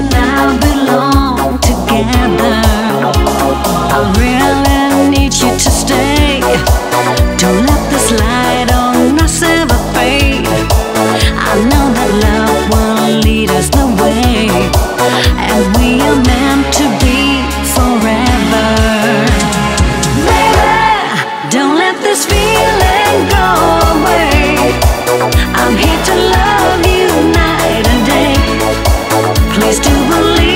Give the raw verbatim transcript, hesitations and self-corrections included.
now belong together. I really need you to stay. Don't let this light on us ever fade. I know that love will lead us the way, and we are meant to be forever. Baby, don't let this feeling go away. I'm here to love you night and day. Please do believe